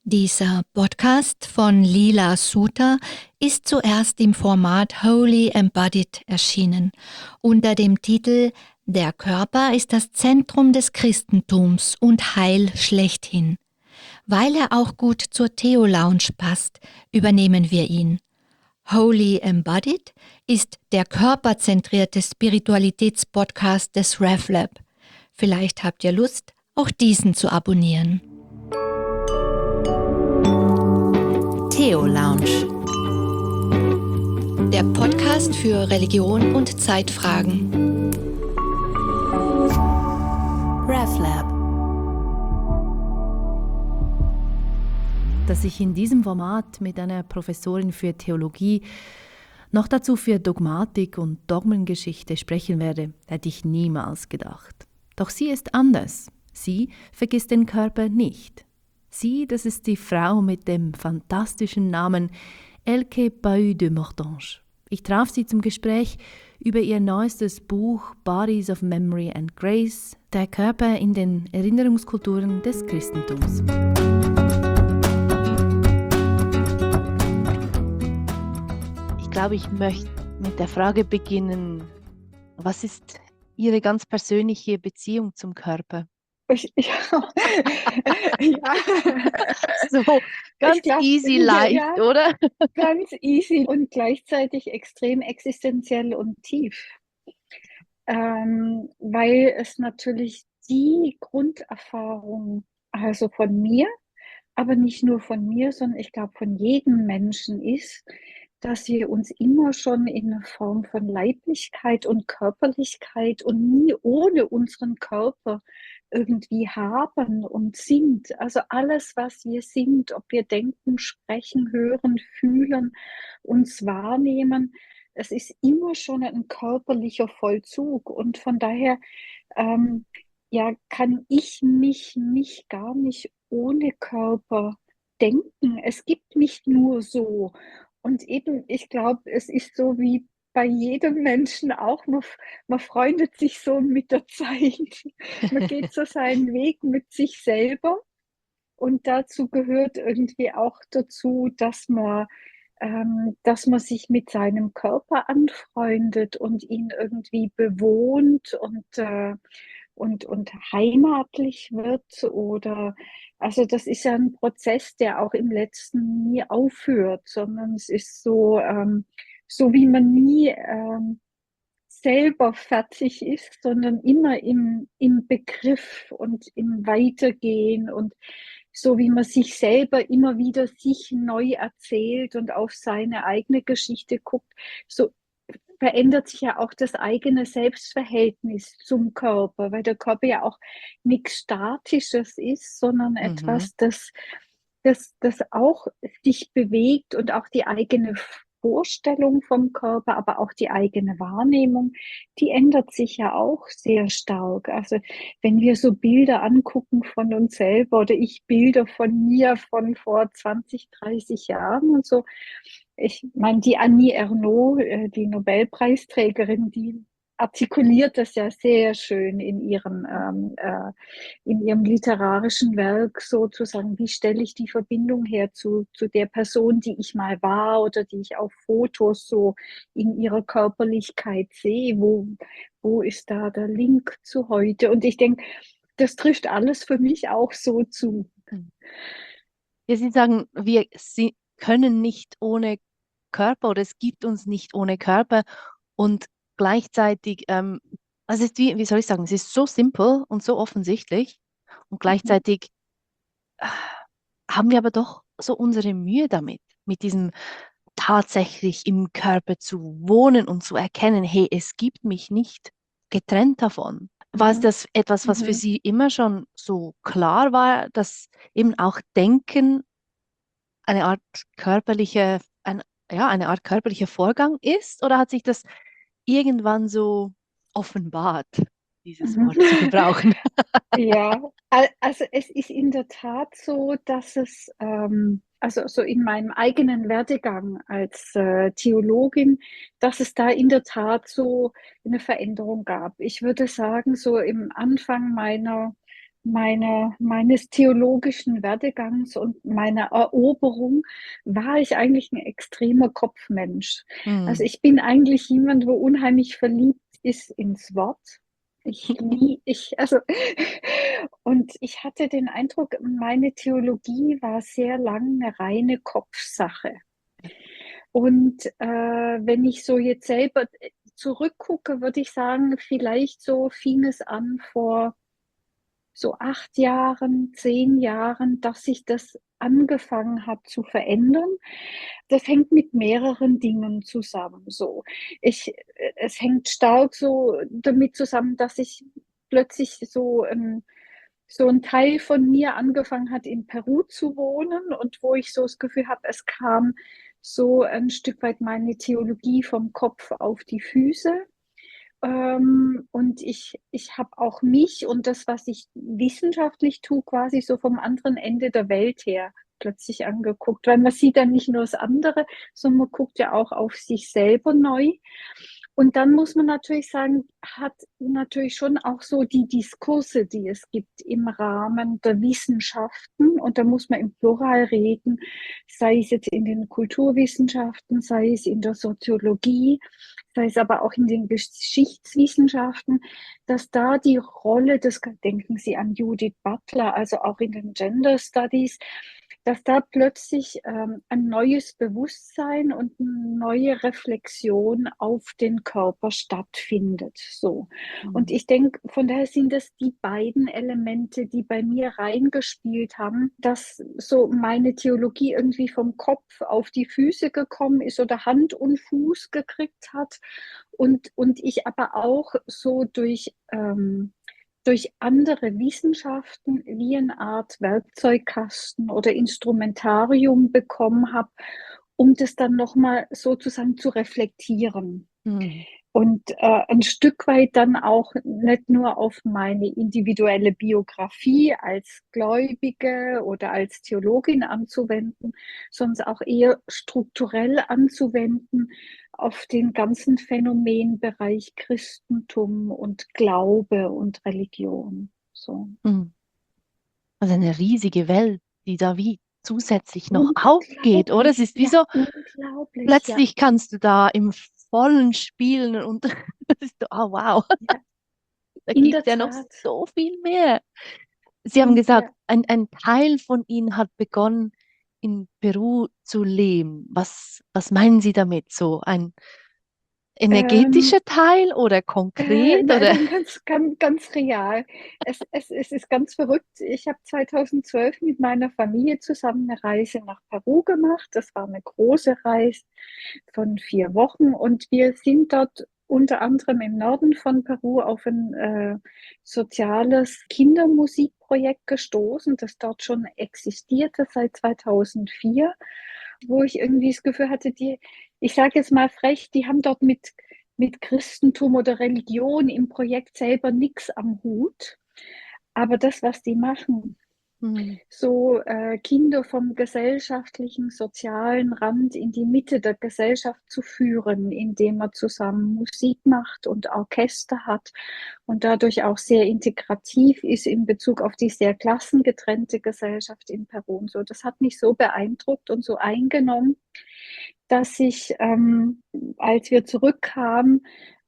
Dieser Podcast von Lila Suter ist zuerst im Format Wholly Embodied erschienen, unter dem Titel Der Körper ist das Zentrum des Christentums und Heil schlechthin. Weil er auch gut zur Theo-Lounge passt, übernehmen wir ihn. Wholly Embodied ist der körperzentrierte Spiritualitätspodcast des RevLab. Vielleicht habt ihr Lust, auch diesen zu abonnieren. Theo-Lounge, der Podcast für Religion und Zeitfragen. RevLab. Dass ich in diesem Format mit einer Professorin für Theologie, noch dazu für Dogmatik und Dogmengeschichte sprechen werde, hätte ich niemals gedacht. Doch sie ist anders. Sie vergisst den Körper nicht. Sie, das ist die Frau mit dem fantastischen Namen Elke Bahu de Mortange. Ich traf sie zum Gespräch über ihr neuestes Buch Bodies of Memory and Grace, der Körper in den Erinnerungskulturen des Christentums. Ich glaube, ich möchte mit der Frage beginnen, was ist Ihre ganz persönliche Beziehung zum Körper? Ja. Ja. So ganz easy, leicht, ja, oder? ganz easy und gleichzeitig extrem existenziell und tief. Weil es natürlich die Grunderfahrung, also von mir, aber nicht nur von mir, sondern ich glaube von jedem Menschen ist, dass wir uns immer schon in einer Form von Leiblichkeit und Körperlichkeit und nie ohne unseren Körper irgendwie haben und sind. Also alles, was wir sind, ob wir denken, sprechen, hören, fühlen, uns wahrnehmen, es ist immer schon ein körperlicher Vollzug. Und von daher ja, kann ich mich gar nicht ohne Körper denken. Es gibt mich nur so. Und eben, ich glaube, es ist so wie bei jedem Menschen auch, man freundet sich so mit der Zeit. Man geht so seinen Weg mit sich selber. Und dazu gehört irgendwie auch dazu, dass man sich mit seinem Körper anfreundet und ihn irgendwie bewohnt und heimatlich wird. Oder also das ist ja ein Prozess, der auch im Letzten nie aufhört, sondern es ist so, so wie man nie selber fertig ist, sondern immer im Begriff und im Weitergehen und so wie man sich selber immer wieder sich neu erzählt und auf seine eigene Geschichte guckt, so verändert sich ja auch das eigene Selbstverhältnis zum Körper, weil der Körper ja auch nichts Statisches ist, sondern etwas, das auch sich bewegt und auch die eigene Vorstellung vom Körper, aber auch die eigene Wahrnehmung, die ändert sich ja auch sehr stark. Also wenn wir so Bilder angucken von uns selber oder ich Bilder von mir von vor 20, 30 Jahren und so, ich meine, die Annie Ernaux, die Nobelpreisträgerin, die artikuliert das ja sehr schön in ihrem literarischen Werk sozusagen. Wie stelle ich die Verbindung her zu der Person, die ich mal war oder die ich auf Fotos so in ihrer Körperlichkeit sehe? Wo ist da der Link zu heute? Und ich denke, das trifft alles für mich auch so zu. Ja, Sie sagen, wir können nicht ohne Körper oder es gibt uns nicht ohne Körper und gleichzeitig, also es ist wie soll ich sagen, es ist so simpel und so offensichtlich und Mhm. gleichzeitig äh, haben wir aber doch so unsere Mühe damit, mit diesem tatsächlich im Körper zu wohnen und zu erkennen, hey, es gibt mich nicht getrennt davon. War es Mhm. das etwas, was für Mhm. Sie immer schon so klar war, dass eben auch Denken eine Art eine Art körperlicher Vorgang ist? Oder hat sich das irgendwann so offenbart, dieses Mhm. Wort zu gebrauchen? Ja, also es ist in der Tat so, dass also so in meinem eigenen Werdegang als Theologin, dass es da in der Tat so eine Veränderung gab. Ich würde sagen, so im Anfang meines theologischen Werdegangs und meiner Eroberung war ich eigentlich ein extremer Kopfmensch. Also Hm. ich bin eigentlich jemand, wo unheimlich verliebt ist ins Wort. Also, und ich hatte den Eindruck, meine Theologie war sehr lang eine reine Kopfsache. Und wenn ich so jetzt selber zurückgucke, würde ich sagen, vielleicht so fing es an vor so 8 Jahren, 10 Jahren, dass sich das angefangen hat zu verändern. Das hängt mit mehreren Dingen zusammen. Es hängt stark so damit zusammen, dass ich plötzlich so ein Teil von mir angefangen hat, in Peru zu wohnen und wo ich so das Gefühl habe, es kam so ein Stück weit meine Theologie vom Kopf auf die Füße. Und ich habe auch mich und das, was ich wissenschaftlich tue, quasi so vom anderen Ende der Welt her plötzlich angeguckt, weil man sieht dann nicht nur das andere, sondern man guckt ja auch auf sich selber neu. Und dann muss man natürlich sagen, hat natürlich schon auch so die Diskurse, die es gibt im Rahmen der Wissenschaften, und da muss man im Plural reden, sei es jetzt in den Kulturwissenschaften, sei es in der Soziologie, sei es aber auch in den Geschichtswissenschaften, dass da die Rolle des, denken Sie an Judith Butler, also auch in den Gender Studies, dass da plötzlich ein neues Bewusstsein und eine neue Reflexion auf den Körper stattfindet. So. Und Hm. ich denke, von daher sind das die beiden Elemente, die bei mir reingespielt haben, dass so meine Theologie irgendwie vom Kopf auf die Füße gekommen ist oder Hand und Fuß gekriegt hat und ich aber auch so durch andere Wissenschaften wie eine Art Werkzeugkasten oder Instrumentarium bekommen habe, um das dann nochmal sozusagen zu reflektieren. Hm. Und ein Stück weit dann auch nicht nur auf meine individuelle Biografie als Gläubige oder als Theologin anzuwenden, sondern auch eher strukturell anzuwenden auf den ganzen Phänomenbereich Christentum und Glaube und Religion. So. Hm. Also eine riesige Welt, die da wie zusätzlich noch aufgeht, oder? Es Unglaublich, ist wie ja, so, unglaublich, ja, plötzlich kannst du da im Vollen spielen und das ist so, oh wow, ja, da in gibt es der ja noch Tat. so viel mehr. Sie haben Und gesagt, ein Teil von Ihnen hat begonnen, in Peru zu leben. Was meinen Sie damit? So ein ähm, energetischer Teil oder konkret oder? nein, ganz real. Es ist ganz verrückt. Ich habe 2012 mit meiner Familie zusammen eine Reise nach Peru gemacht. Das war eine große Reise von 4 Wochen und wir sind dort unter anderem im Norden von Peru auf ein soziales Kindermusikprojekt gestoßen, das dort schon existierte seit 2004, wo ich irgendwie das Gefühl hatte, ich sage jetzt mal frech, die haben dort mit Christentum oder Religion im Projekt selber nichts am Hut. Aber das, was die machen, Hm. so Kinder vom gesellschaftlichen, sozialen Rand in die Mitte der Gesellschaft zu führen, indem man zusammen Musik macht und Orchester hat und dadurch auch sehr integrativ ist in Bezug auf die sehr klassengetrennte Gesellschaft in Peru. Und so, das hat mich so beeindruckt und so eingenommen, dass ich, als wir zurückkamen,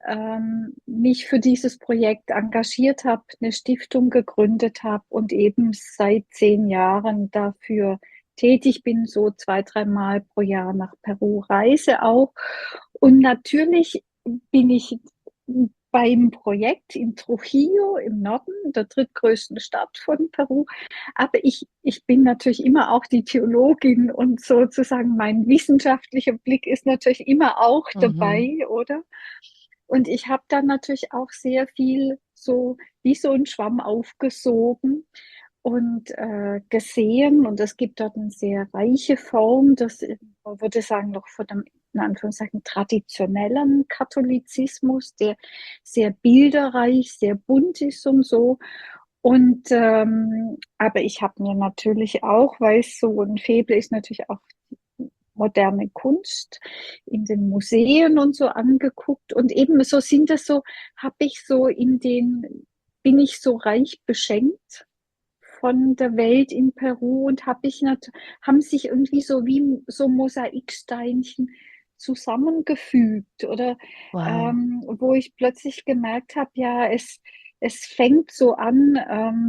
mich für dieses Projekt engagiert habe, eine Stiftung gegründet habe und eben seit 10 Jahren dafür tätig bin, so 2, 3 Mal pro Jahr nach Peru reise auch. Und natürlich bin ich beim Projekt in Trujillo im Norden, der drittgrößten Stadt von Peru, aber ich bin natürlich immer auch die Theologin und sozusagen mein wissenschaftlicher Blick ist natürlich immer auch Mhm. dabei, oder? Und ich habe dann natürlich auch sehr viel so wie so ein Schwamm aufgesogen und gesehen. Und es gibt dort eine sehr reiche Form, das man würde sagen, noch von dem in Anführungszeichen traditionellen Katholizismus, der sehr bilderreich, sehr bunt ist und so. Und aber ich habe mir natürlich auch, weil es so ein Faible ist, natürlich auch moderne Kunst in den Museen und so angeguckt. Und eben so sind es so, habe ich so bin ich so reich beschenkt von der Welt in Peru und haben sich irgendwie so wie so Mosaiksteinchen zusammengefügt oder Wow. wo ich plötzlich gemerkt habe, ja, es fängt so an,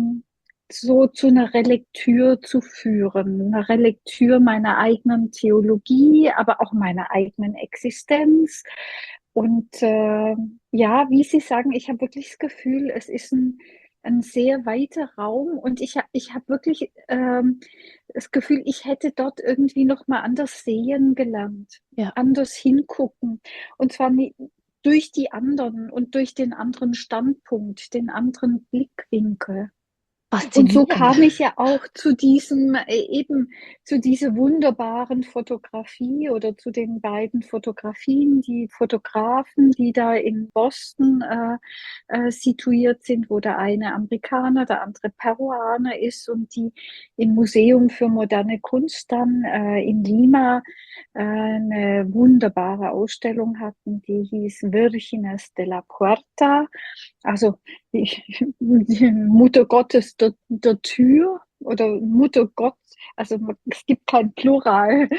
so zu einer Relektür zu führen, einer Relektür meiner eigenen Theologie, aber auch meiner eigenen Existenz. Und ja, wie Sie sagen, ich habe wirklich das Gefühl, es ist ein sehr weiter Raum und ich hab wirklich das Gefühl, ich hätte dort irgendwie noch mal anders sehen gelernt, Ja. anders hingucken. Und zwar durch die anderen und durch den anderen Standpunkt, den anderen Blickwinkel. Und so Faszinierend. kam ich ja auch zu diesem, eben zu dieser wunderbaren Fotografie oder zu den beiden Fotografien, die Fotografen, die da in Boston situiert sind, wo der eine Amerikaner, der andere Peruaner ist und die im Museum für moderne Kunst dann in Lima eine wunderbare Ausstellung hatten, die hieß Vírgenes de la Puerta, also die Mutter Gottes der Tür oder Mutter Gott, also es gibt kein Plural.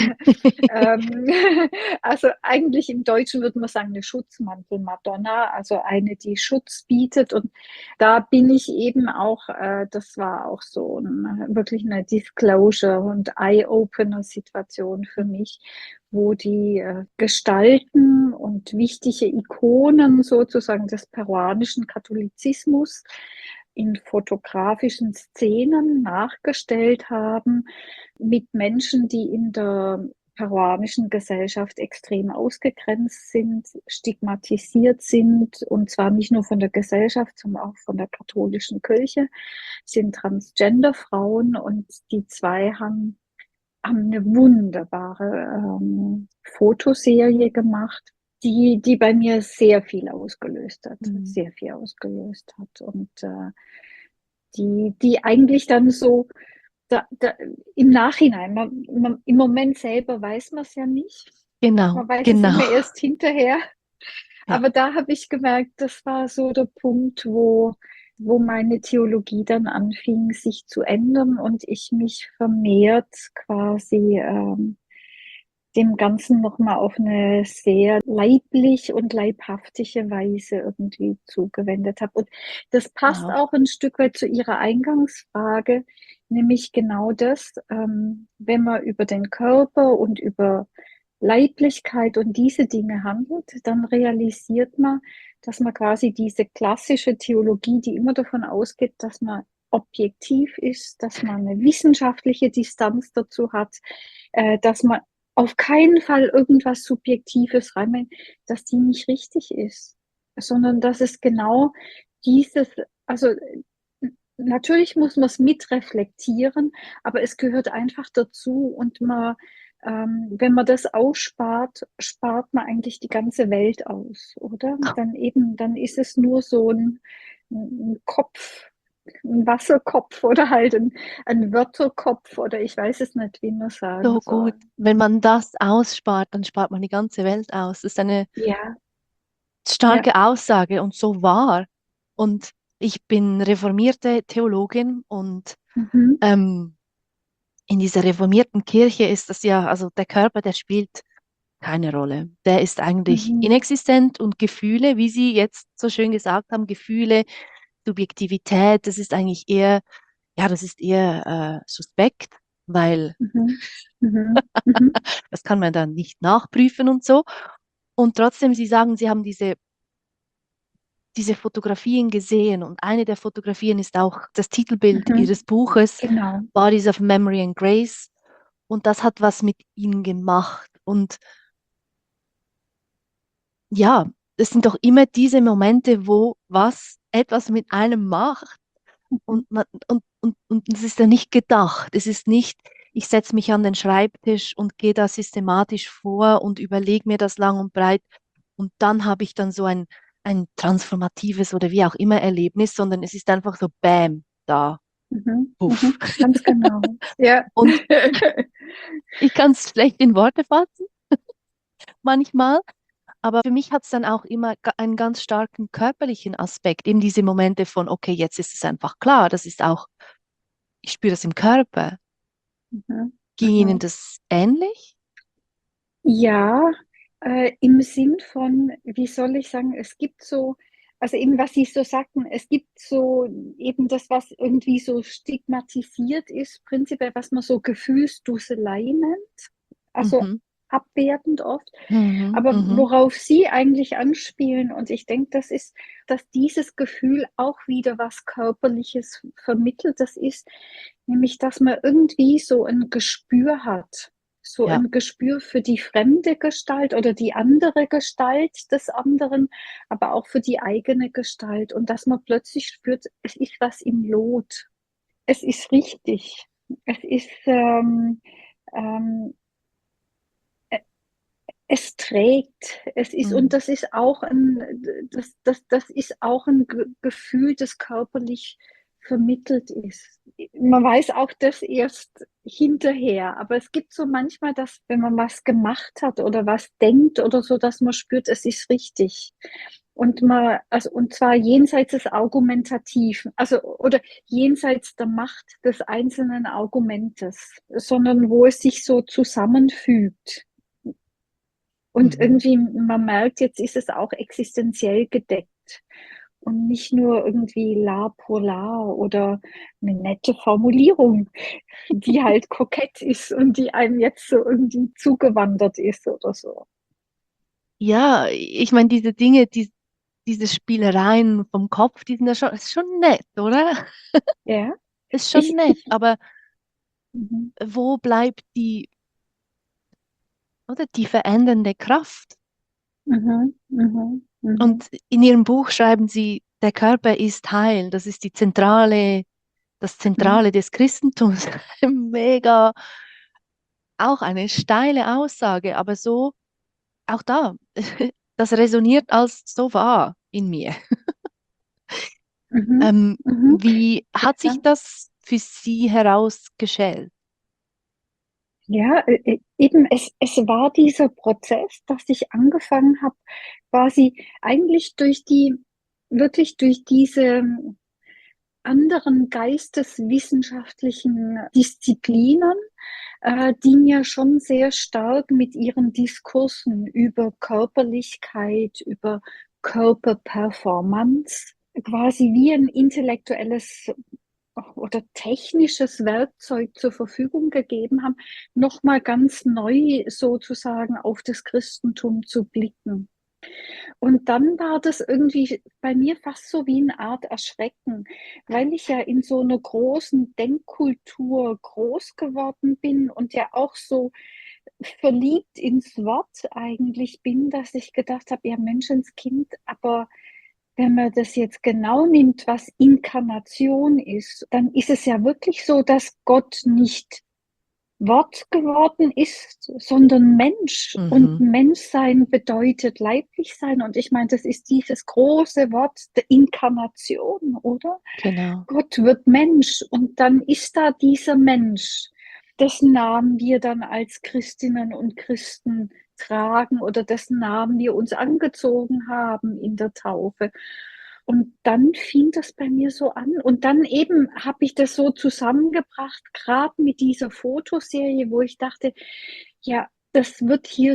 ähm, also eigentlich im Deutschen würde man sagen eine Schutzmantel-Madonna, also eine, die Schutz bietet. Und da bin ich eben auch, das war auch so wirklich eine Disclosure und Eye-Opener-Situation für mich, wo die Gestalten und wichtige Ikonen sozusagen des peruanischen Katholizismus in fotografischen Szenen nachgestellt haben mit Menschen, die in der peruanischen Gesellschaft extrem ausgegrenzt sind, stigmatisiert sind, und zwar nicht nur von der Gesellschaft, sondern auch von der katholischen Kirche, sind Transgender-Frauen, und die zwei haben eine wunderbare Fotoserie gemacht, die bei mir sehr viel ausgelöst hat, Mhm. sehr viel ausgelöst hat. Und die eigentlich dann so im Nachhinein, im Moment selber weiß man es ja nicht. Genau, Man weiß es genau. immer erst hinterher. Ja. Aber da habe ich gemerkt, das war so der Punkt, wo meine Theologie dann anfing, sich zu ändern und ich mich vermehrt quasi dem Ganzen nochmal auf eine sehr leiblich und leibhaftige Weise irgendwie zugewendet habe. Und das passt Wow. auch ein Stück weit zu Ihrer Eingangsfrage, nämlich genau das, wenn man über den Körper und über Leiblichkeit und diese Dinge handelt, dann realisiert man, dass man quasi diese klassische Theologie, die immer davon ausgeht, dass man objektiv ist, dass man eine wissenschaftliche Distanz dazu hat, dass man auf keinen Fall irgendwas Subjektives reinbringt, dass die nicht richtig ist, sondern dass es genau dieses, also natürlich muss man es mitreflektieren, aber es gehört einfach dazu und wenn man das ausspart, spart man eigentlich die ganze Welt aus, oder? Dann ist es nur so ein Kopf, ein Wasserkopf oder halt ein Wörterkopf oder ich weiß es nicht, wie man sagen So gut. soll. Wenn man das ausspart, dann spart man die ganze Welt aus. Das ist eine Ja, ja. starke Aussage und so wahr. Und ich bin reformierte Theologin und Mhm. ähm, in dieser reformierten Kirche ist das ja, also der Körper, der spielt keine Rolle. Der ist eigentlich Mhm. inexistent und Gefühle, wie Sie jetzt so schön gesagt haben, Gefühle, Subjektivität, das ist eigentlich eher, ja, das ist eher suspekt, weil Mhm. Mhm. Mhm. das kann man dann nicht nachprüfen und so. Und trotzdem, Sie sagen, Sie haben diese Fotografien gesehen und eine der Fotografien ist auch das Titelbild Mhm. Ihres Buches, Genau. Bodies of Memory and Grace. Und das hat was mit Ihnen gemacht. Und ja, es sind doch immer diese Momente, wo was etwas mit einem macht Mhm. und es ist ja nicht gedacht. Es ist nicht, ich setze mich an den Schreibtisch und gehe da systematisch vor und überlege mir das lang und breit und dann habe ich dann so ein transformatives oder wie auch immer Erlebnis, sondern es ist einfach so Bam, da, Mhm. puff. Mhm. Ganz genau. Ja. Und ich kann es schlecht in Worte fassen, manchmal. Aber für mich hat es dann auch immer einen ganz starken körperlichen Aspekt, eben diese Momente von, okay, jetzt ist es einfach klar, das ist auch ich spüre das im Körper. Mhm. Ging Ihnen Mhm. das ähnlich? Ja, im Sinn von, wie soll ich sagen, es gibt so, also eben was Sie so sagten, es gibt so eben das, was irgendwie so stigmatisiert ist, prinzipiell, was man so Gefühlsduselei nennt, also Mhm. abwertend oft. Mhm. Aber Mhm. worauf Sie eigentlich anspielen, und ich denke, das ist, dass dieses Gefühl auch wieder was Körperliches vermittelt, das ist nämlich, dass man irgendwie so ein Gespür hat, so Ja. ein Gespür für die fremde Gestalt oder die andere Gestalt des anderen, aber auch für die eigene Gestalt und dass man plötzlich spürt, es ist was im Lot, es ist richtig, es ist ähm, es trägt, es ist, und Mhm. das ist auch das ist auch ein Gefühl, das körperlich vermittelt ist. Man weiß auch das erst hinterher, aber es gibt so manchmal, dass wenn man was gemacht hat oder was denkt oder so, dass man spürt, es ist richtig. Und man, also, und zwar jenseits des Argumentativen, also, oder jenseits der Macht des einzelnen Argumentes, sondern wo es sich so zusammenfügt. Und Mhm. irgendwie, man merkt, jetzt ist es auch existenziell gedeckt und nicht nur irgendwie la pour la oder eine nette Formulierung, die halt kokett ist und die einem jetzt so irgendwie zugewandert ist oder so. Ja, ich meine, diese Dinge, diese Spielereien vom Kopf, die sind ja schon, ist schon nett, oder? Ja, Ist schon ich, nett, ich, aber mhm, wo bleibt oder die verändernde Kraft? mhm, mhm, mhm, Und in Ihrem Buch schreiben Sie, der Körper ist Heil. Das ist das mhm, Zentrale des Christentums. Mega, auch eine steile Aussage, aber so, auch da, das resoniert als so wahr in mir. mhm, mhm. Wie hat sich Ja. das für Sie herausgestellt? Ja, eben, es war dieser Prozess, dass ich angefangen habe, quasi eigentlich wirklich durch diese anderen geisteswissenschaftlichen Disziplinen, die mir schon sehr stark mit ihren Diskursen über Körperlichkeit, über Körperperformance, quasi wie ein intellektuelles oder technisches Werkzeug zur Verfügung gegeben haben, nochmal ganz neu sozusagen auf das Christentum zu blicken. Und dann war das irgendwie bei mir fast so wie eine Art Erschrecken, weil ich ja in so einer großen Denkkultur groß geworden bin und ja auch so verliebt ins Wort eigentlich bin, dass ich gedacht habe, ja Menschenskind, aber wenn man das jetzt genau nimmt, was Inkarnation ist, dann ist es ja wirklich so, dass Gott nicht Wort geworden ist, sondern Mensch. Und Mhm, Menschsein bedeutet leiblich sein. Und ich meine, das ist dieses große Wort der Inkarnation, oder? genau. Gott wird Mensch und dann ist da dieser Mensch, dessen Namen wir dann als Christinnen und Christen tragen oder dessen Namen wir uns angezogen haben in der Taufe. Und dann fing das bei mir so an. Und dann eben habe ich das so zusammengebracht, gerade mit dieser Fotoserie, wo ich dachte, ja, das wird hier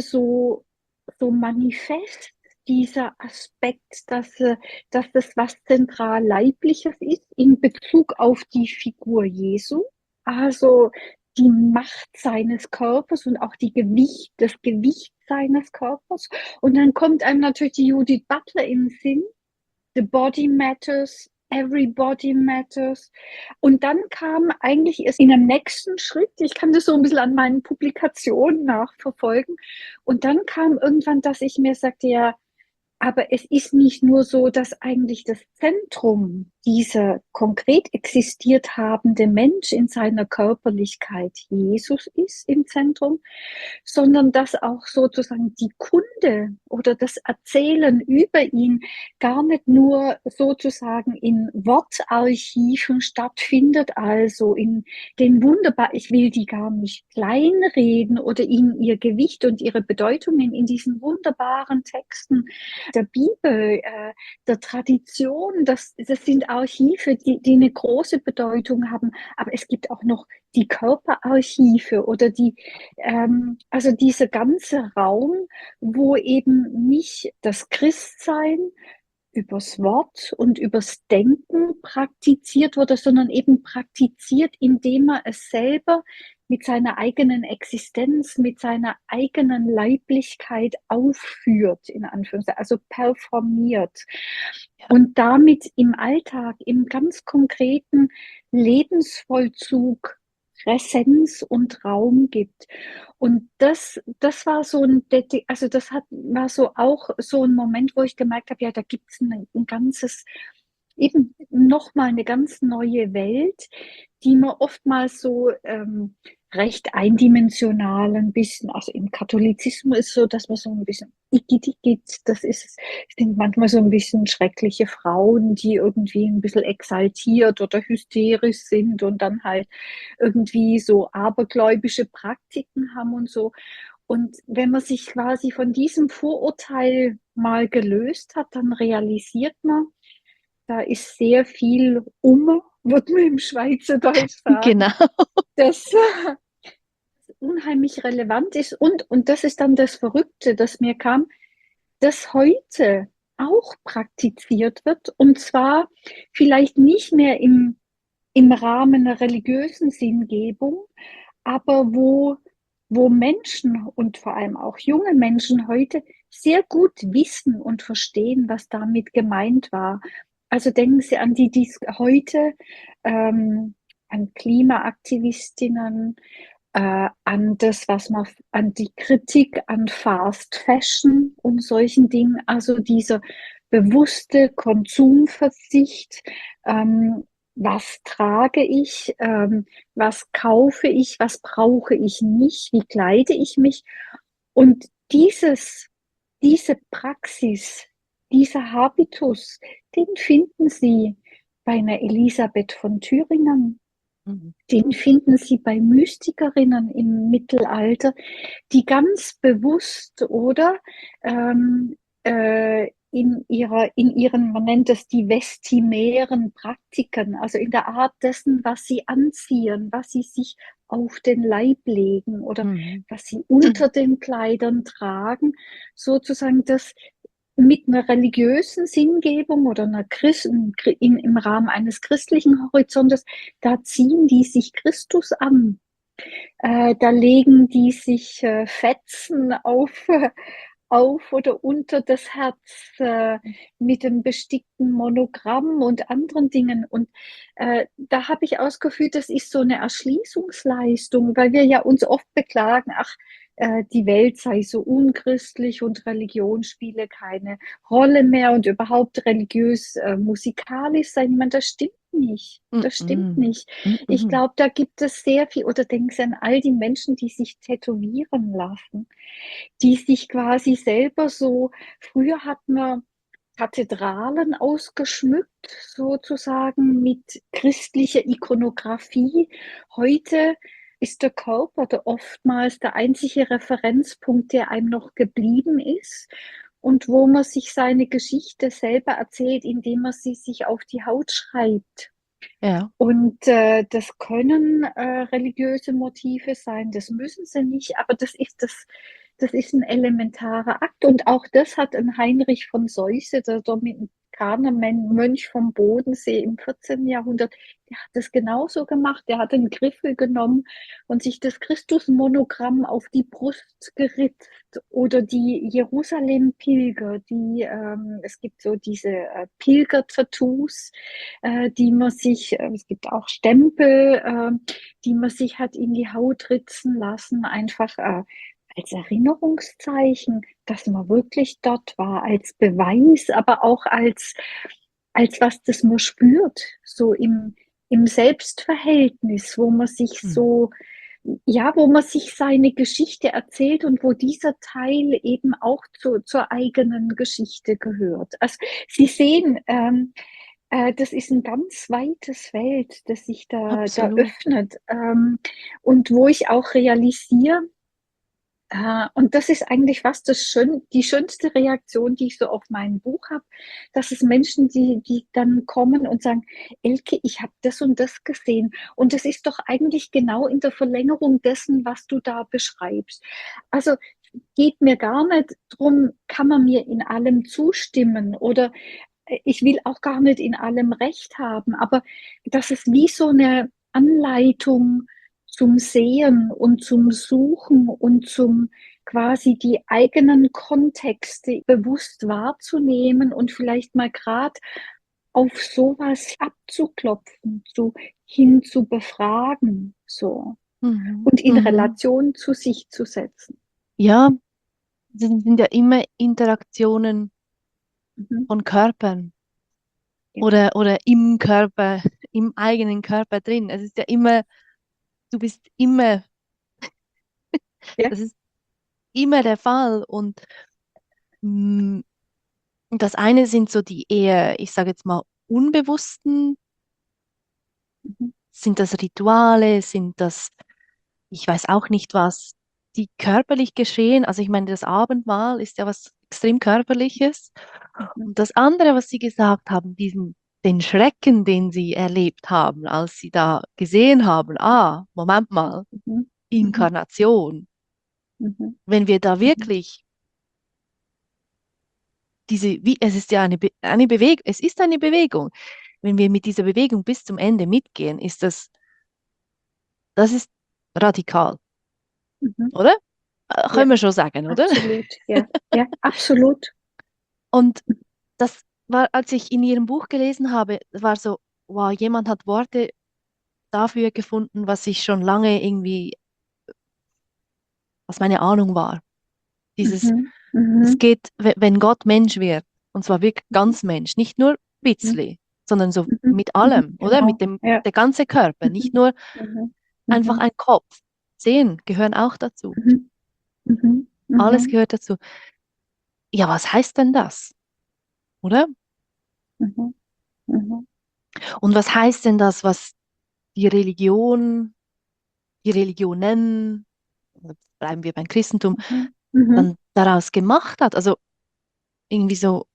so manifest, dieser Aspekt, dass das was zentral Leibliches ist in Bezug auf die Figur Jesu. Also die Macht seines Körpers und auch das Gewicht seines Körpers. Und dann kommt einem natürlich die Judith Butler in den Sinn, The Body Matters, Everybody Matters. Und dann kam eigentlich erst in einem nächsten Schritt, ich kann das so ein bisschen an meinen Publikationen nachverfolgen, und dann kam irgendwann, dass ich mir sagte, ja, aber es ist nicht nur so, dass eigentlich das Zentrum dieser konkret existiert habende Mensch in seiner Körperlichkeit Jesus ist im Zentrum, sondern dass auch sozusagen die Kunde oder das Erzählen über ihn gar nicht nur sozusagen in Wortarchiven stattfindet, also in den wunderbar, ich will die gar nicht kleinreden oder ihnen ihr Gewicht und ihre Bedeutungen in diesen wunderbaren Texten der Bibel, der Tradition. Das sind Archive, die eine große Bedeutung haben. Aber es gibt auch noch die Körperarchive oder also dieser ganze Raum, wo eben nicht das Christsein übers Wort und übers Denken praktiziert wurde, sondern eben praktiziert, indem er es selber mit seiner eigenen Existenz, mit seiner eigenen Leiblichkeit aufführt, in Anführungszeichen, also performiert. Ja. Und damit im Alltag, im ganz konkreten Lebensvollzug Präsenz und Raum gibt. Und das war so also war so auch so ein Moment, wo ich gemerkt habe, ja, da gibt es ein ganzes, eben nochmal eine ganz neue Welt, die man oftmals so recht eindimensional ein bisschen, also im Katholizismus ist so, dass man so ein bisschen Igitt, das sind manchmal so ein bisschen schreckliche Frauen, die irgendwie ein bisschen exaltiert oder hysterisch sind und dann halt irgendwie so abergläubische Praktiken haben und so. Und wenn man sich quasi von diesem Vorurteil mal gelöst hat, dann realisiert man, da ist sehr viel wird man im Schweizerdeutsch sagen, Genau. das unheimlich relevant ist. Und das ist dann das Verrückte, das mir kam, das heute auch praktiziert wird. Und zwar vielleicht nicht mehr im Rahmen einer religiösen Sinngebung, aber wo Menschen und vor allem auch junge Menschen heute sehr gut wissen und verstehen, was damit gemeint war. Also denken Sie an die heute, an Klimaaktivistinnen, an das, an die Kritik an Fast Fashion und solchen Dingen, also dieser bewusste Konsumverzicht, was trage ich, was kaufe ich, was brauche ich nicht, wie kleide ich mich. Und diese Praxis, dieser Habitus, den finden Sie bei einer Elisabeth von Thüringen, Mhm. den finden Sie bei Mystikerinnen im Mittelalter, die ganz bewusst oder in ihren, man nennt es die vestimären Praktiken, also in der Art dessen, was sie anziehen, was sie sich auf den Leib legen oder Mhm. was sie unter den Kleidern tragen, sozusagen das mit einer religiösen Sinngebung oder im Rahmen eines christlichen Horizontes, da ziehen die sich Christus an. Da legen die sich Fetzen auf oder unter das Herz mit dem bestickten Monogramm und anderen Dingen. Und da habe ich ausgefühlt, das ist so eine Erschließungsleistung, weil wir ja uns oft beklagen, ach, die Welt sei so unchristlich und Religion spiele keine Rolle mehr und überhaupt religiös, musikalisch sein. Ich meine, das stimmt nicht. Das stimmt Mhm. nicht. Ich Mhm. glaube, da gibt es sehr viel, oder denken Sie an all die Menschen, die sich tätowieren lassen, die sich quasi selber so, früher hat man Kathedralen ausgeschmückt, sozusagen mit christlicher Ikonografie. Heute ist der Körper oftmals der einzige Referenzpunkt, der einem noch geblieben ist und wo man sich seine Geschichte selber erzählt, indem man sie sich auf die Haut schreibt. Ja. Und das können religiöse Motive sein, das müssen sie nicht, aber das ist ein elementarer Akt. Und auch das hat ein Heinrich von Seuse, der Dominikanermönch vom Bodensee im 14. Jahrhundert, der hat das genauso gemacht. Der hat einen Griffel genommen und sich das Christusmonogramm auf die Brust geritzt. Oder die Jerusalem-Pilger, es gibt so diese Pilger-Tattoos, es gibt auch Stempel, die man sich hat in die Haut ritzen lassen, einfach als Erinnerungszeichen, dass man wirklich dort war, als Beweis, aber auch als was, das man spürt, so im Selbstverhältnis, wo man sich Mhm. so, ja, wo man sich seine Geschichte erzählt und wo dieser Teil eben auch zur eigenen Geschichte gehört. Also Sie sehen, das ist ein ganz weites Feld, das sich da Absolut. öffnet, und wo ich auch realisiere, Und das ist eigentlich fast die schönste Reaktion, die ich so auf mein Buch habe, dass es Menschen, die dann kommen und sagen, Elke, ich habe das und das gesehen. Und das ist doch eigentlich genau in der Verlängerung dessen, was du da beschreibst. Also geht mir gar nicht drum, kann man mir in allem zustimmen oder ich will auch gar nicht in allem Recht haben, aber das ist wie so eine Anleitung zum Sehen und zum Suchen und zum quasi die eigenen Kontexte bewusst wahrzunehmen und vielleicht mal gerade auf sowas abzuklopfen, hin zu befragen, so Mhm. und in Mhm. Relation zu sich zu setzen. Ja, das sind ja immer Interaktionen Mhm. von Körpern Ja. oder im Körper, im eigenen Körper drin. Es ist ja immer, du bist immer, Ja. das ist immer der Fall. Und mh, das eine sind so die eher, ich sage jetzt mal, unbewussten, Mhm. sind das Rituale, sind das, ich weiß auch nicht was, die körperlich geschehen. Also ich meine, das Abendmahl ist ja was extrem Körperliches. Mhm. Und das andere, was Sie gesagt haben, den Schrecken, den Sie erlebt haben, als Sie da gesehen haben, Moment mal, Mhm. Mhm. Inkarnation. Mhm. Wenn wir da Mhm. wirklich es ist ja eine Bewegung, es ist eine Bewegung. Wenn wir mit dieser Bewegung bis zum Ende mitgehen, das ist radikal, Mhm. oder? Ja, Können wir schon sagen, oder? absolut. Ja, ja, absolut. Und das war, als ich in Ihrem Buch gelesen habe, war so, wow, jemand hat Worte dafür gefunden, was ich schon lange irgendwie, was meine Ahnung war. Dieses, Mhm. es Mhm. geht, wenn Gott Mensch wird, und zwar wirklich ganz Mensch, nicht nur ein Mhm. bisschen, sondern so Mhm. mit Mhm. allem, oder? Genau. Ja. Der ganze Körper, nicht Mhm. nur Mhm. einfach Mhm. ein Kopf. Zehen gehören auch dazu. Mhm. Mhm. Alles Mhm. gehört dazu. Ja, was heißt denn das, oder? Mhm. Mhm. Und was heißt denn das, was die Religion, die Religionen, bleiben wir beim Christentum, Mhm. Mhm. dann daraus gemacht hat? Also irgendwie so,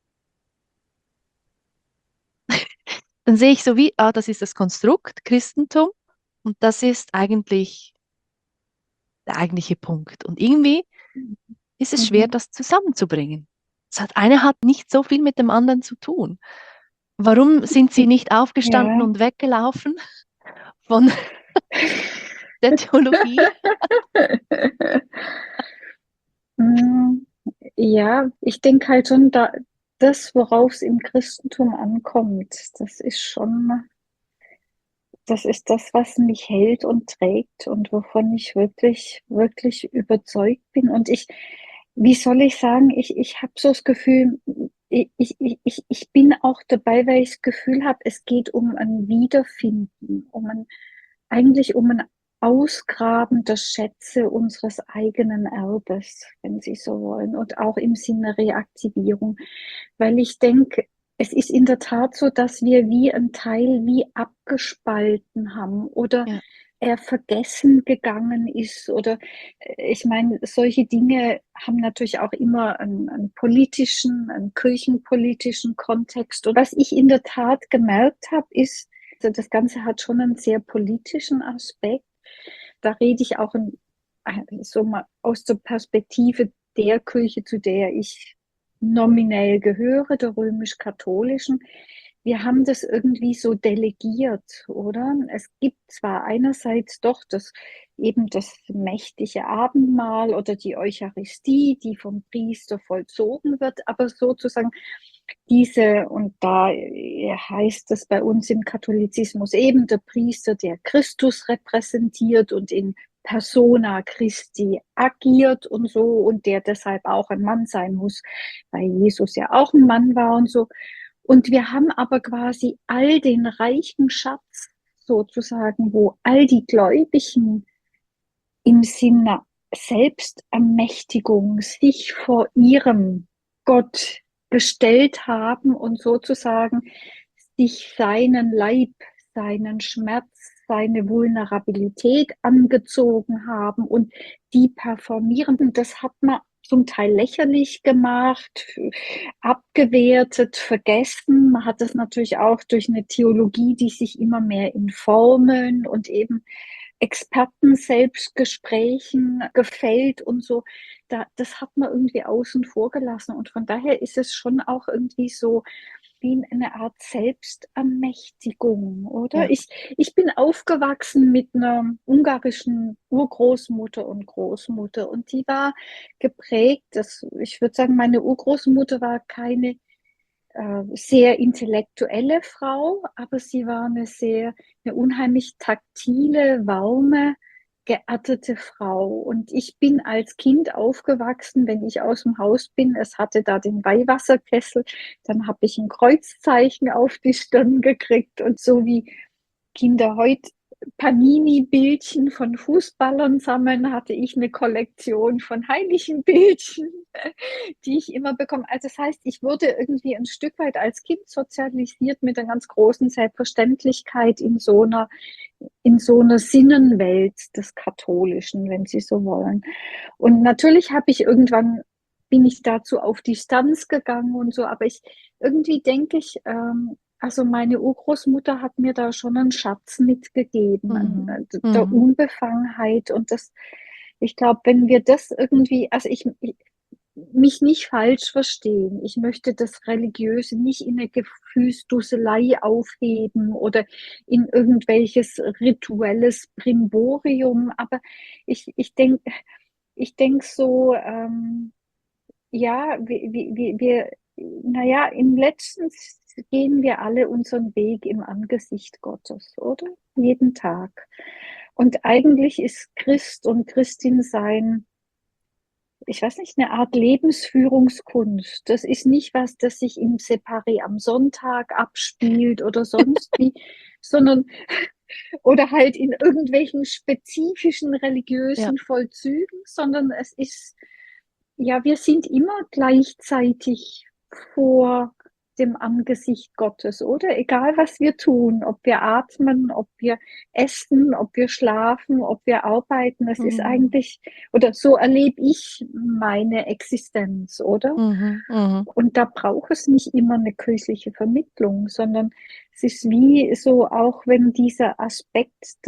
dann sehe ich so wie, das ist das Konstrukt Christentum und das ist eigentlich der eigentliche Punkt. Und irgendwie ist es schwer, Mhm. das zusammenzubringen. Eine hat nicht so viel mit dem anderen zu tun. Warum sind Sie nicht aufgestanden Ja. und weggelaufen von der Theologie? Mm, ja, ich denke halt schon, das, worauf es im Christentum ankommt, das ist das, was mich hält und trägt und wovon ich wirklich, wirklich überzeugt bin. Und wie soll ich sagen, ich habe so das Gefühl, ich bin auch dabei, weil ich das Gefühl habe, es geht um ein Wiederfinden, eigentlich um ein Ausgraben der Schätze unseres eigenen Erbes, wenn Sie so wollen, und auch im Sinne Reaktivierung. Weil ich denke, es ist in der Tat so, dass wir wie ein Teil wie abgespalten haben oder Ja, er vergessen gegangen ist oder ich meine, solche Dinge haben natürlich auch immer einen politischen, einen kirchenpolitischen Kontext. Und was ich in der Tat gemerkt habe, ist, also das Ganze hat schon einen sehr politischen Aspekt. Da rede ich auch so mal aus der Perspektive der Kirche, zu der ich nominell gehöre, der römisch-katholischen. Wir haben das irgendwie so delegiert, oder? Es gibt zwar einerseits doch eben das mächtige Abendmahl oder die Eucharistie, die vom Priester vollzogen wird, aber sozusagen und da heißt es bei uns im Katholizismus eben der Priester, der Christus repräsentiert und in persona Christi agiert und so und der deshalb auch ein Mann sein muss, weil Jesus ja auch ein Mann war und so. Und wir haben aber quasi all den reichen Schatz sozusagen, wo all die Gläubigen im Sinne Selbstermächtigung sich vor ihrem Gott gestellt haben und sozusagen sich seinen Leib, seinen Schmerz, seine Vulnerabilität angezogen haben und die performieren. Und das hat man zum Teil lächerlich gemacht, abgewertet, vergessen. Man hat das natürlich auch durch eine Theologie, die sich immer mehr in Formeln und eben Experten-Selbstgesprächen gefällt und so. Das hat man irgendwie außen vor gelassen. Und von daher ist es schon auch irgendwie so wie eine Art Selbstermächtigung, oder? Ja. Ich bin aufgewachsen mit einer ungarischen Urgroßmutter und Großmutter und die war geprägt, ich würde sagen, meine Urgroßmutter war keine sehr intellektuelle Frau, aber sie war eine unheimlich taktile, warme, geerdete Frau. Und ich bin als Kind aufgewachsen, wenn ich aus dem Haus bin, es hatte da den Weihwasserkessel, dann habe ich ein Kreuzzeichen auf die Stirn gekriegt und so wie Kinder heute Panini-Bildchen von Fußballern sammeln, hatte ich eine Kollektion von heiligen Bildchen, die ich immer bekomme. Also das heißt, ich wurde irgendwie ein Stück weit als Kind sozialisiert mit einer ganz großen Selbstverständlichkeit in so einer Sinnenwelt des Katholischen, wenn Sie so wollen. Und natürlich bin ich dazu auf Distanz gegangen und so, aber irgendwie denke ich, also meine Urgroßmutter hat mir da schon einen Schatz mitgegeben, Mhm. der Mhm. Unbefangenheit und ich glaube, wenn wir das irgendwie, mich nicht falsch verstehen. Ich möchte das Religiöse nicht in eine Gefühlsduselei aufheben oder in irgendwelches rituelles Brimborium, aber ich denke ich denk so, ja, naja, im Letzten gehen wir alle unseren Weg im Angesicht Gottes, oder? Jeden Tag. Und eigentlich ist Christ und Christin sein, ich weiß nicht, eine Art Lebensführungskunst. Das ist nicht was, das sich im Separé am Sonntag abspielt oder sonst wie, sondern oder halt in irgendwelchen spezifischen Ja. religiösen Vollzügen, sondern es ist, ja, wir sind immer gleichzeitig vor dem Angesicht Gottes, oder? Egal, was wir tun, ob wir atmen, ob wir essen, ob wir schlafen, ob wir arbeiten, es ist Mhm. eigentlich, oder so erlebe ich meine Existenz, oder? Mhm. Mhm. Und da braucht es nicht immer eine kirchliche Vermittlung, sondern es ist wie so, auch wenn dieser Aspekt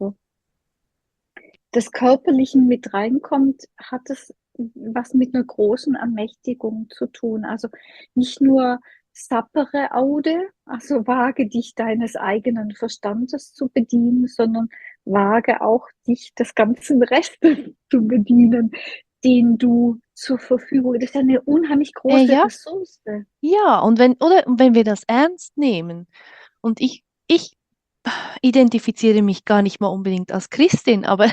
des Körperlichen mit reinkommt, hat es was mit einer großen Ermächtigung zu tun. Also nicht nur sapere aude, also wage dich deines eigenen Verstandes zu bedienen, sondern wage auch dich des ganzen Restes zu bedienen, den du zur Verfügung. Das ist eine unheimlich große Ja, Ressource. ja, und wenn wir das ernst nehmen, und ich identifiziere mich gar nicht mal unbedingt als Christin, aber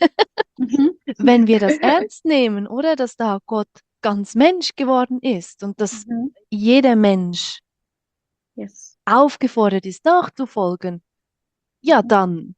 Mhm. wenn wir das ernst nehmen, oder dass da Gott ganz Mensch geworden ist und dass Mhm. jeder Mensch Yes. aufgefordert ist, nachzufolgen, ja, Mhm. dann,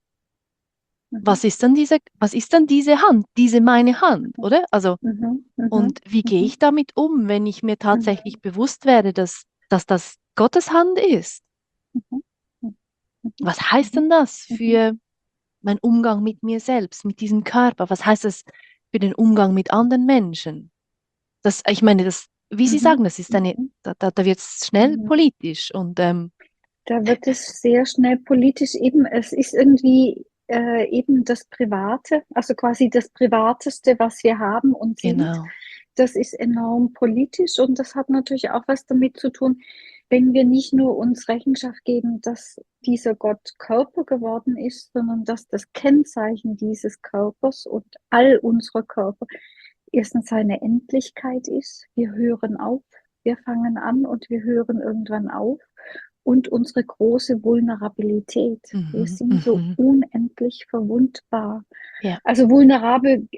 Mhm. was ist dann diese Hand, diese meine Hand, oder? Also, Mhm. und Mhm. wie gehe Mhm. ich damit um, wenn ich mir Mhm. tatsächlich bewusst werde, dass das Gottes Hand ist? Mhm. Mhm. Was heißt Mhm. denn das Mhm. für mein Umgang mit mir selbst, mit diesem Körper? Was heißt das für den Umgang mit anderen Menschen? Das, ich meine, wie Sie Mhm. sagen, das ist Mhm. da wird es schnell Mhm. politisch und Da wird es sehr schnell politisch. Eben, es ist irgendwie eben das Private, also quasi das Privateste, was wir haben und sind. genau. Das ist enorm politisch und das hat natürlich auch was damit zu tun, wenn wir nicht nur uns Rechenschaft geben, dass dieser Gott Körper geworden ist, sondern dass das Kennzeichen dieses Körpers und all unserer Körper erstens seine Endlichkeit ist. Wir hören auf, wir fangen an und wir hören irgendwann auf und unsere große Vulnerabilität. Wir Mhm, sind so mhm. unendlich verwundbar. Ja. Also vulnerabel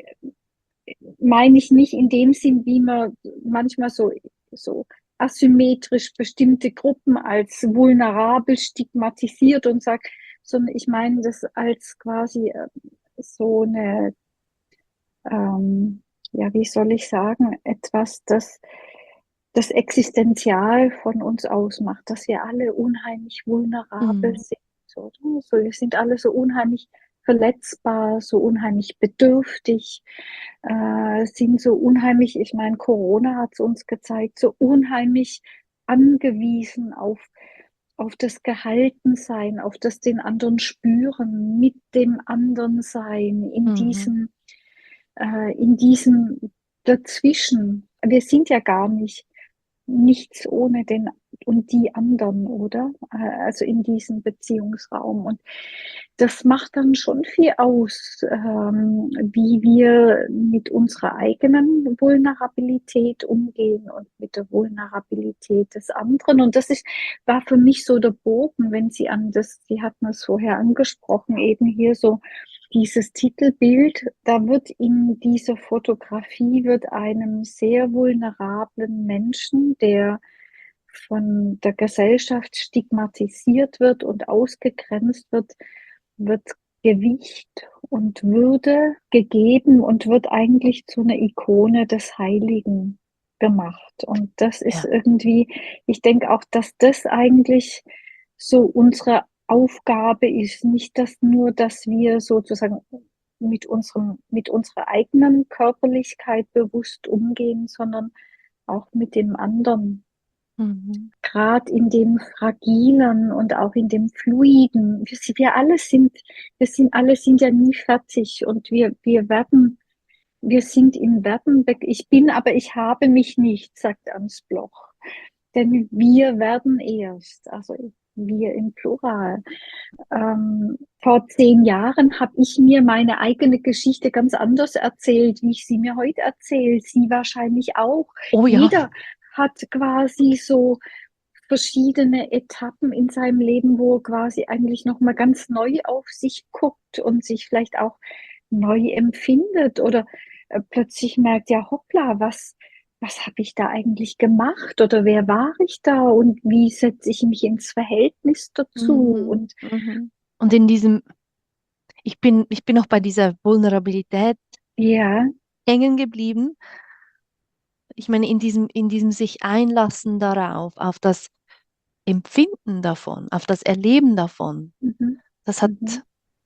meine ich nicht in dem Sinn, wie man manchmal so asymmetrisch bestimmte Gruppen als vulnerabel stigmatisiert und sagt, sondern ich meine das als quasi so eine, ja, wie soll ich sagen, etwas, das Existenzial von uns ausmacht, dass wir alle unheimlich vulnerabel Mhm. sind. So, so, wir sind alle so unheimlich verletzbar, so unheimlich bedürftig, sind so unheimlich, ich meine, Corona hat es uns gezeigt, so unheimlich angewiesen auf das Gehaltensein, auf das den anderen spüren, mit dem anderen sein, Mhm. in diesem Dazwischen. Wir sind ja gar nicht nichts ohne den und die anderen, oder? Also in diesem Beziehungsraum. Und das macht dann schon viel aus, wie wir mit unserer eigenen Vulnerabilität umgehen und mit der Vulnerabilität des anderen. Und war für mich so der Bogen, wenn Sie hatten es vorher angesprochen, eben hier so dieses Titelbild, da wird in dieser Fotografie wird einem sehr vulnerablen Menschen, der von der Gesellschaft stigmatisiert wird und ausgegrenzt wird Gewicht und Würde gegeben und wird eigentlich zu einer Ikone des Heiligen gemacht. Und das ist Ja. irgendwie, ich denke auch, dass das eigentlich so unsere Aufgabe ist, nicht dass wir sozusagen mit unserer eigenen Körperlichkeit bewusst umgehen, sondern auch mit dem anderen. Mhm. Gerade in dem Fragilen und auch in dem Fluiden. Wir sind ja nie fertig und wir sind im Werden. Ich bin, aber ich habe mich nicht, sagt Ernst Bloch. Denn wir werden erst, also wir im Plural. Vor 10 Jahren habe ich mir meine eigene Geschichte ganz anders erzählt, wie ich sie mir heute erzähle. Sie wahrscheinlich auch. Oh ja. Jeder hat quasi so verschiedene Etappen in seinem Leben, wo er quasi eigentlich noch mal ganz neu auf sich guckt und sich vielleicht auch neu empfindet oder plötzlich merkt, ja, hoppla, was habe ich da eigentlich gemacht oder wer war ich da und wie setze ich mich ins Verhältnis dazu Mhm. und Mhm. Und in diesem, ich bin auch bei dieser Vulnerabilität ja, hängen geblieben. Ich meine, in diesem sich einlassen darauf, auf das Empfinden davon, auf das Erleben davon. mhm, Das hat, mhm,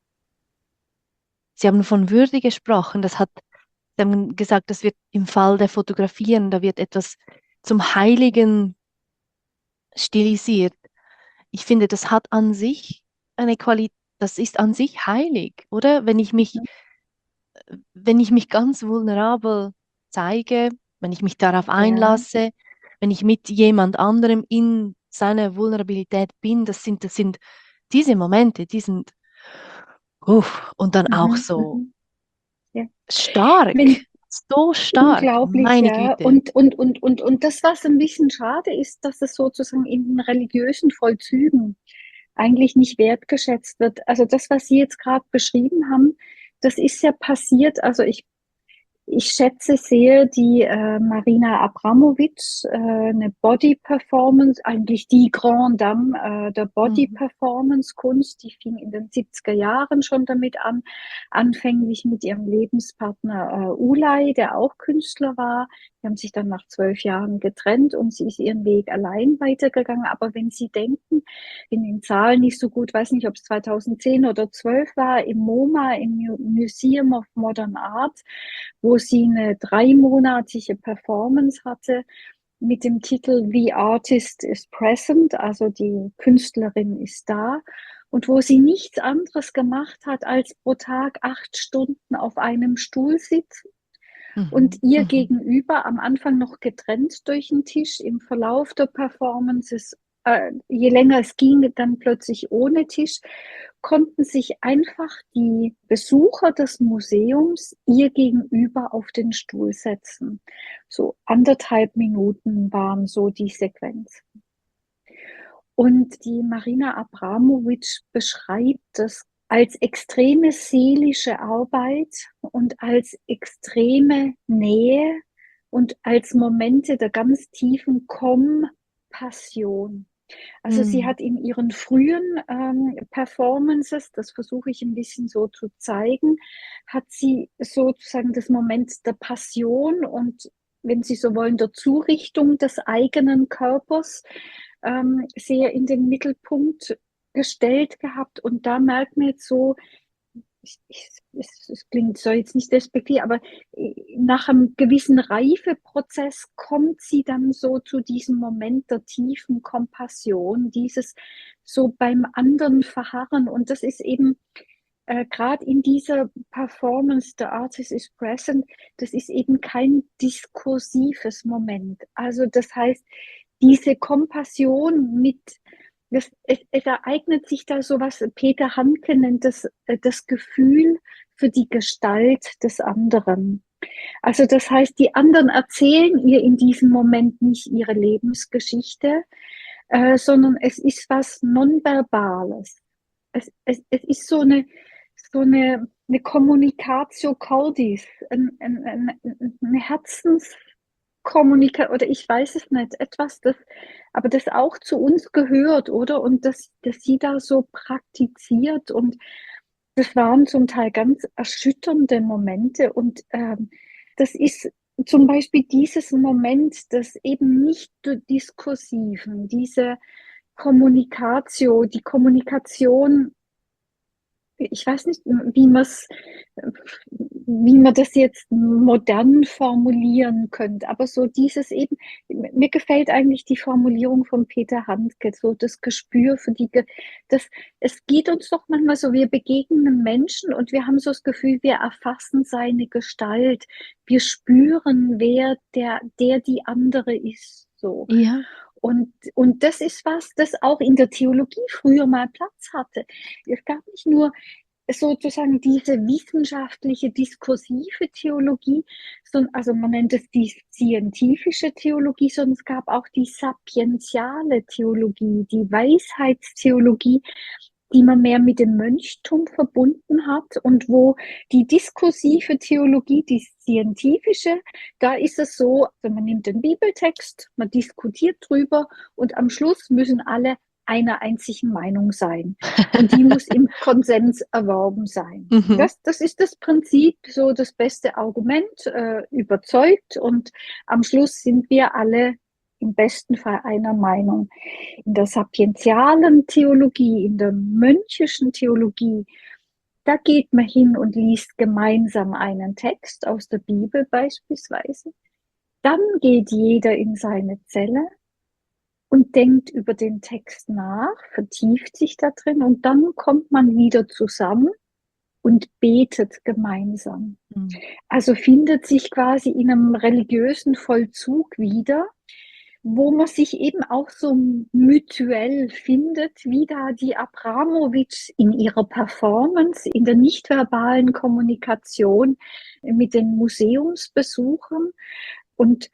Sie haben von Würde gesprochen, Sie haben gesagt, das wird im Fall der Fotografieren, da wird etwas zum Heiligen stilisiert. Ich finde, das hat an sich eine Qualität, das ist an sich heilig, oder? Wenn ich mich ganz vulnerabel zeige, wenn ich mich darauf ja, einlasse, wenn ich mit jemand anderem in seiner Vulnerabilität bin, das sind diese Momente, die sind, und dann auch mhm, so mhm, ja. stark, Wenn so stark, unglaublich, meine ja. Güte. Und das, was ein bisschen schade ist, dass es sozusagen in den religiösen Vollzügen eigentlich nicht wertgeschätzt wird. Also das, was Sie jetzt gerade beschrieben haben, das ist ja passiert. Ich schätze sehr die Marina Abramovic, eine Body Performance, eigentlich die Grande Dame der Body Mhm. Performance Kunst. Die fing in den 70er Jahren schon damit an, anfänglich mit ihrem Lebenspartner Ulay, der auch Künstler war. Die haben sich dann nach 12 Jahren getrennt und sie ist ihren Weg allein weitergegangen. Aber wenn Sie denken, in den Zahlen nicht so gut, weiß nicht, ob es 2010 oder 12 war, im MoMA, im Museum of Modern Art, wo sie eine dreimonatige Performance hatte mit dem Titel The Artist is Present, also die Künstlerin ist da, und wo sie nichts anderes gemacht hat, als pro Tag 8 Stunden auf einem Stuhl sitzen und Mhm. ihr Mhm. gegenüber am Anfang noch getrennt durch den Tisch, im Verlauf der Performances, je länger es ging, dann plötzlich ohne Tisch, konnten sich einfach die Besucher des Museums ihr gegenüber auf den Stuhl setzen. So 1,5 Minuten waren so die Sequenz. Und die Marina Abramovic beschreibt das als extreme seelische Arbeit und als extreme Nähe und als Momente der ganz tiefen Kompassion. Also sie Mhm. hat in ihren frühen Performances, das versuche ich ein bisschen so zu zeigen, hat sie sozusagen das Moment der Passion und, wenn Sie so wollen, der Zurichtung des eigenen Körpers sehr in den Mittelpunkt gestellt gehabt und da merkt man jetzt so, es klingt so jetzt nicht despektiert, aber nach einem gewissen Reifeprozess kommt sie dann so zu diesem Moment der tiefen Kompassion, dieses so beim anderen verharren. Und das ist eben gerade in dieser Performance, The Artist is Present, das ist eben kein diskursives Moment. Also das heißt, diese Kompassion mit es ereignet sich da so was, Peter Handke nennt das Gefühl für die Gestalt des anderen. Also das heißt, die anderen erzählen ihr in diesem Moment nicht ihre Lebensgeschichte, sondern es ist was Nonverbales. Es ist eine Communicatio Cordis, eine Herzenskommunikation, oder ich weiß es nicht, etwas, aber das auch zu uns gehört, oder? Und dass sie da so praktiziert und das waren zum Teil ganz erschütternde Momente und das ist zum Beispiel dieses Moment des eben nicht diskursiven, diese Kommunikatio, die Kommunikation, ich weiß nicht, wie man das jetzt modern formulieren könnte, aber so dieses eben, mir gefällt eigentlich die Formulierung von Peter Handke, so das Gespür für es geht uns doch manchmal so, wir begegnen einem Menschen und wir haben so das Gefühl, wir erfassen seine Gestalt, wir spüren, wer die andere ist, so. Ja. Und das ist was, das auch in der Theologie früher mal Platz hatte. Es gab nicht nur sozusagen diese wissenschaftliche, diskursive Theologie, sondern, also man nennt es die scientifische Theologie, sondern es gab auch die sapientiale Theologie, die Weisheitstheologie, die man mehr mit dem Mönchtum verbunden hat und wo die diskursive Theologie, die scientifische, da ist es so, also man nimmt den Bibeltext, man diskutiert drüber und am Schluss müssen alle einer einzigen Meinung sein. Und die muss im Konsens erworben sein. Mhm. Das ist das Prinzip, so das beste Argument, überzeugt und am Schluss sind wir alle im besten Fall einer Meinung. In der sapientialen Theologie, in der mönchischen Theologie, da geht man hin und liest gemeinsam einen Text aus der Bibel beispielsweise. Dann geht jeder in seine Zelle und denkt über den Text nach, vertieft sich da drin und dann kommt man wieder zusammen und betet gemeinsam. Mhm. Also findet sich quasi in einem religiösen Vollzug wieder, wo man sich eben auch so mutuell findet, wie da die Abramowitsch in ihrer Performance, in der nichtverbalen Kommunikation mit den Museumsbesuchern. Und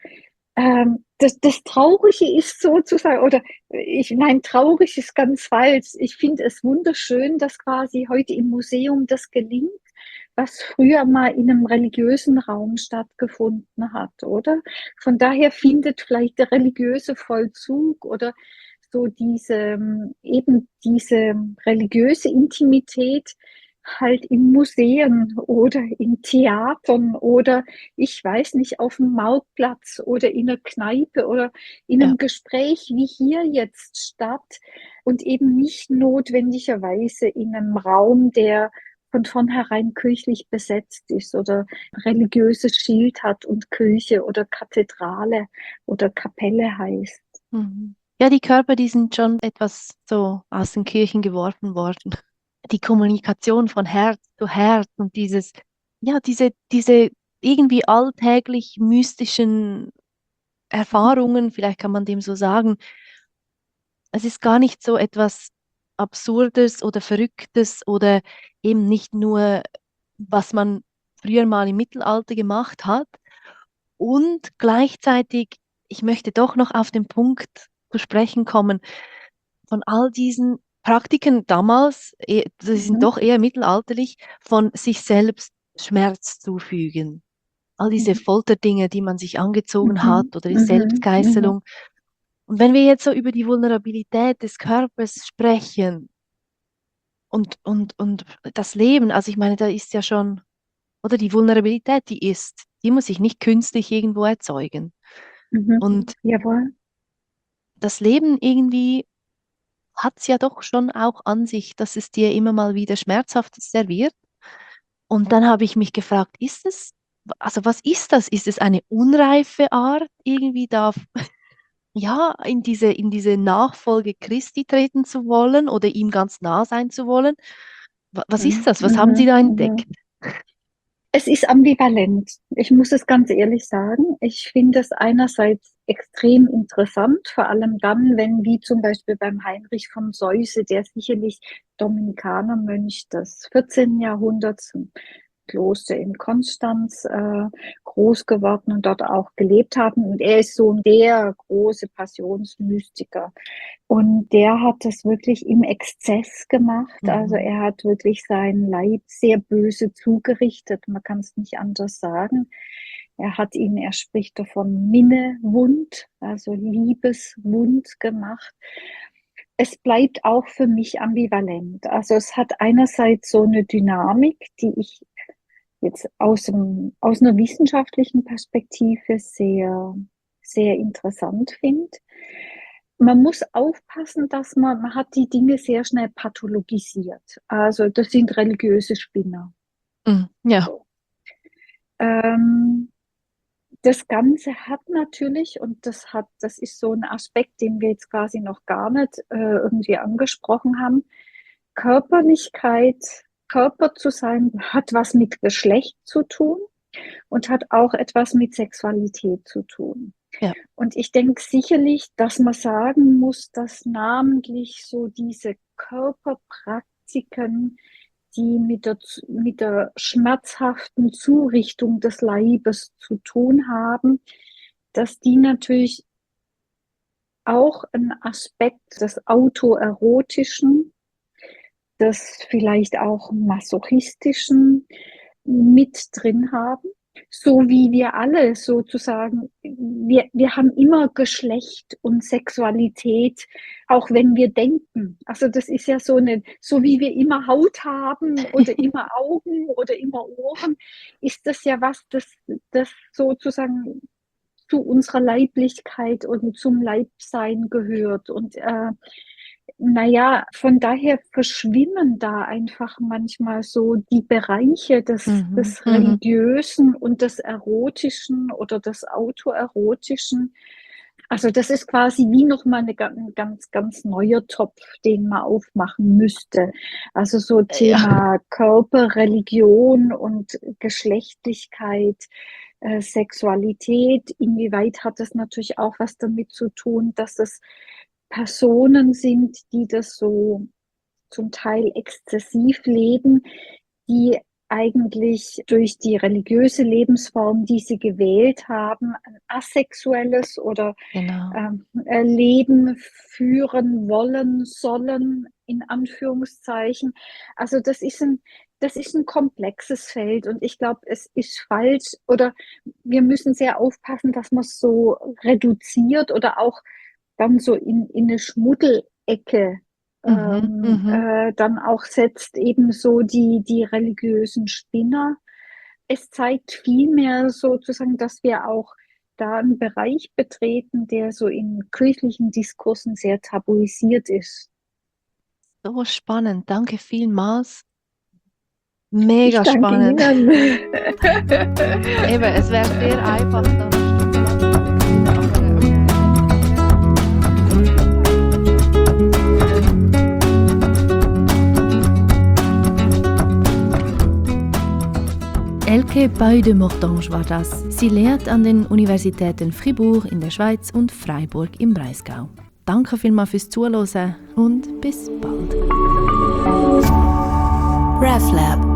das Traurige ist sozusagen, nein, traurig ist ganz falsch. Ich finde es wunderschön, dass quasi heute im Museum das gelingt, was früher mal in einem religiösen Raum stattgefunden hat, oder? Von daher findet vielleicht der religiöse Vollzug oder so eben diese religiöse Intimität halt in Museen oder in Theatern oder ich weiß nicht, auf dem Marktplatz oder in einer Kneipe oder in Ja. einem Gespräch wie hier jetzt statt und eben nicht notwendigerweise in einem Raum, der von vornherein kirchlich besetzt ist oder religiöses Schild hat und Kirche oder Kathedrale oder Kapelle heißt. Mhm. Ja, die Körper, die sind schon etwas so aus den Kirchen geworfen worden. Die Kommunikation von Herz zu Herz und diese irgendwie alltäglich mystischen Erfahrungen, vielleicht kann man dem so sagen, es ist gar nicht so etwas Absurdes oder Verrücktes oder eben nicht nur, was man früher mal im Mittelalter gemacht hat. Und gleichzeitig, ich möchte doch noch auf den Punkt zu sprechen kommen, von all diesen Praktiken damals, sie sind Mhm. doch eher mittelalterlich, von sich selbst Schmerz zufügen. All diese Mhm. Folterdinge, die man sich angezogen hat Mhm. oder die Mhm. Mhm. Selbstgeißelung. Und wenn wir jetzt so über die Vulnerabilität des Körpers sprechen und das Leben, also ich meine, da ist ja schon, oder die Vulnerabilität, die muss ich nicht künstlich irgendwo erzeugen. Mhm. Und Jawohl. das Leben irgendwie hat es ja doch schon auch an sich, dass es dir immer mal wieder Schmerzhaftes serviert. Und dann habe ich mich gefragt, was ist das? Ist es eine unreife Art, irgendwie da ja, in diese Nachfolge Christi treten zu wollen oder ihm ganz nah sein zu wollen? Was ist Mhm, das? Was haben Sie mhm, da entdeckt? mhm. Es ist ambivalent. Ich muss es ganz ehrlich sagen. Ich finde es einerseits extrem interessant, vor allem dann, wenn, wie zum Beispiel beim Heinrich von Seuse, der sicherlich Dominikanermönch des 14. Jahrhunderts, im Kloster in Konstanz groß geworden und dort auch gelebt haben. Und er ist so der große Passionsmystiker. Und der hat das wirklich im Exzess gemacht. Also Mhm. er hat wirklich seinen Leib sehr böse zugerichtet. Man kann es nicht anders sagen. Er spricht davon Minnewund, also Liebeswund gemacht. Es bleibt auch für mich ambivalent. Also es hat einerseits so eine Dynamik, die ich jetzt aus einer wissenschaftlichen Perspektive sehr, sehr interessant finde. Man muss aufpassen, dass man hat die Dinge sehr schnell pathologisiert. Also das sind religiöse Spinner. Ja. So. Ähm, Das Ganze hat natürlich, und das ist so ein Aspekt, den wir jetzt quasi noch gar nicht irgendwie angesprochen haben, Körperlichkeit, Körper zu sein, hat was mit Geschlecht zu tun und hat auch etwas mit Sexualität zu tun. Ja. Und ich denke sicherlich, dass man sagen muss, dass namentlich so diese Körperpraktiken, die mit der schmerzhaften Zurichtung des Leibes zu tun haben, dass die natürlich auch einen Aspekt des Autoerotischen, des vielleicht auch Masochistischen mit drin haben. So wie wir alle sozusagen, wir haben immer Geschlecht und Sexualität, auch wenn wir denken. Also das ist ja so wie wir immer Haut haben oder immer Augen oder immer Ohren, ist das ja was, das sozusagen zu unserer Leiblichkeit und zum Leibsein gehört. Und naja, von daher verschwimmen da einfach manchmal so die Bereiche Mhm. des Mhm. Religiösen und des Erotischen oder des Autoerotischen. Also das ist quasi wie nochmal ein ganz, ganz neuer Topf, den man aufmachen müsste. Also so Ja. Thema Körper, Religion und Geschlechtlichkeit, Sexualität. Inwieweit hat das natürlich auch was damit zu tun, dass es Personen sind, die das so zum Teil exzessiv leben, die eigentlich durch die religiöse Lebensform, die sie gewählt haben, ein asexuelles oder Genau. Leben führen wollen, sollen, in Anführungszeichen. Also das ist ein komplexes Feld und ich glaube, es ist falsch oder wir müssen sehr aufpassen, dass man es so reduziert oder auch dann so in eine Schmuddelecke Mhm. Mhm. dann auch setzt, ebenso die religiösen Spinner. Es zeigt vielmehr sozusagen, dass wir auch da einen Bereich betreten, der so in kirchlichen Diskursen sehr tabuisiert ist. So spannend. Danke vielmals. Ich Mega danke spannend. Ihnen. Eben, es wäre sehr einfach, da noch stundenlang zu reden, Elke Paille de Mortange war das. Sie lehrt an den Universitäten Fribourg in der Schweiz und Freiburg im Breisgau. Danke vielmals fürs Zuhören und bis bald. RefLab